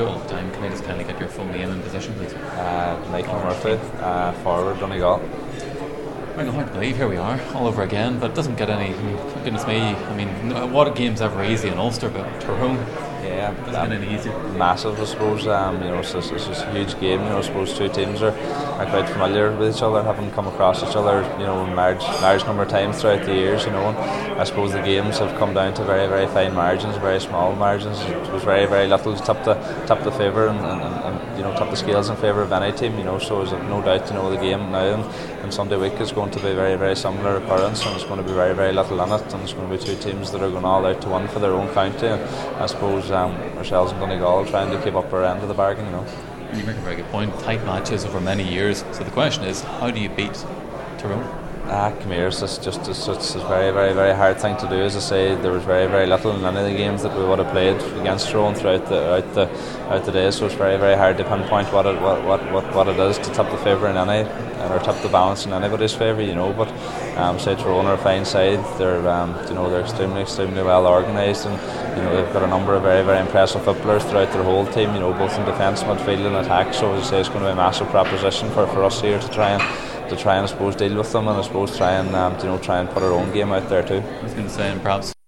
All the time. Can I just kind of get your full name and position, please? Michael Murphy, forward, Donegal. Michael, hard to believe here we are all over again, but it doesn't get any. Goodness me! I mean, what a game's ever easy in Ulster, but Tyrone. Yeah, doesn't get any easier. Massive, I suppose. It's just a huge game. I suppose two teams are quite familiar with each other, having come across each other, large number of times throughout the years. And I suppose the games have come down to very, very fine margins, very small margins. It was very, very little to tip the favour and tip the scales in favour of any team. So there's no doubt. The game now and Sunday week is going to be very, very similar occurrence, and it's going to be very, very little in it, and it's going to be two teams that are going all out to win for their own county. And I suppose ourselves and Donegal trying to keep up our end of the bargain. You make a very good point. Tight matches over many years. So the question is, how do you beat Tyrone? Come here, it's a very, very, very hard thing to do. As I say, there was very, very little in any of the games that we would have played against Tyrone throughout the day, so it's very, very hard to pinpoint what it is to tip the favour in any, or tip the balance in anybody's favour, But say Tyrone are a fine side. They're extremely well organised, and they've got a number of very, very impressive footballers throughout their whole team. Both in defence, midfield, and attack. So as I say, it's going to be a massive proposition for us here to try and I suppose deal with them, and I suppose try and put our own game out there too. I was going to say, and perhaps